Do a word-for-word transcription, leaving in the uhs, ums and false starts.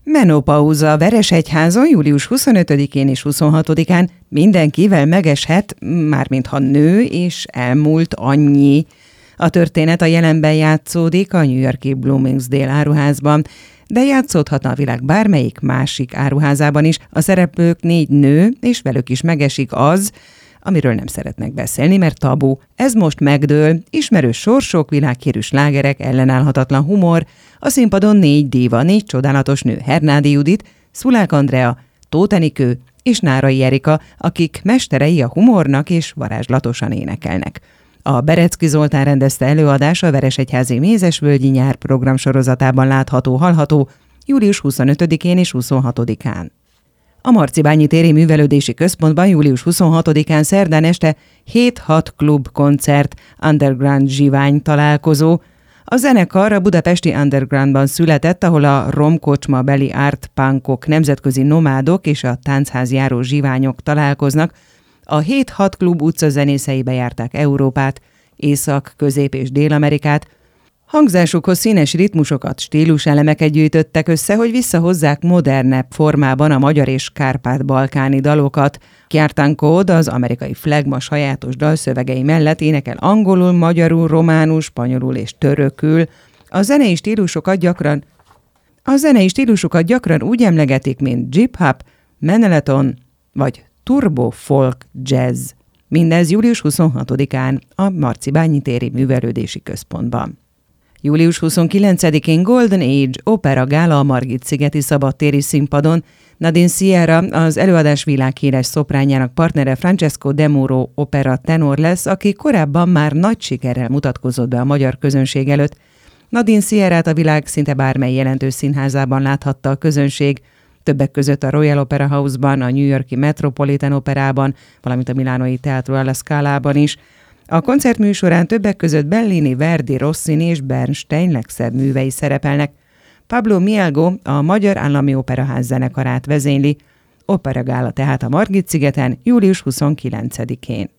Menopauza Veresegyházon július huszonötödikén és huszonhatodikán mindenkivel megeshet, mármintha nő, és elmúlt annyi. A történet a jelenben játszódik a New York-i Bloomingdale áruházban, de játszódhatna a világ bármelyik másik áruházában is. A szereplők négy nő, és velük is megesik az, amiről nem szeretnek beszélni, mert tabu. Ez most megdől, ismerős sorsok, világhírű slágerek, ellenállhatatlan humor, a színpadon négy díva, négy csodálatos nő, Hernádi Judit, Szulák Andrea, Tóth Enikő és Nárai Erika, akik mesterei a humornak és varázslatosan énekelnek. A Berecki Zoltán rendezte előadása a Veresegyházi Mézesvölgyi Nyár programsorozatában látható-hallható július huszonötödikén és huszonhatodikán. A Marcibányi Téri Művelődési Központban július huszonhatodikán szerdán este hét-hat klub koncert, underground zsivány találkozó. A zenekar a budapesti Undergroundban született, ahol a romkocsma beli art punkok, nemzetközi nomádok és a táncházjáró zsiványok találkoznak. A hét-hat klub utcazenészei bejárták Európát, Észak-, Közép- és Dél-Amerikát. Hangzásukhoz színes ritmusokat, stíluselemeket gyűjtöttek össze, hogy visszahozzák modernebb formában a magyar és kárpát-balkáni dalokat. Kjartan Code az amerikai flagma sajátos dalszövegei mellett énekel angolul, magyarul, románul, spanyolul és törökül. A zenei stílusokat gyakran, a zenei stílusokat gyakran úgy emlegetik, mint hip-hop, meneleton vagy turbo folk jazz. Mindez július huszonhatodikán a Marcibányi Téri Művelődési Központban. július huszonkilencedikén Golden Age Opera Gála a Margit-szigeti szabadtéri színpadon. Nadine Sierra, az előadás világhíres szopránjának partnere, Francesco De Muro opera tenor lesz, aki korábban már nagy sikerrel mutatkozott be a magyar közönség előtt. Nadine Sierrát a világ szinte bármely jelentős színházában láthatta a közönség, többek között a Royal Opera House-ban, a New York-i Metropolitan Operában, valamint a milánói Teatro alla Scalában is. A koncertmű során többek között Bellini, Verdi, Rossini és Bernstein legszebb művei szerepelnek. Pablo Mielgo a Magyar Állami Operaház zenekarát vezényli. Opera Gála tehát a Margit-szigeten július huszonkilencedikén.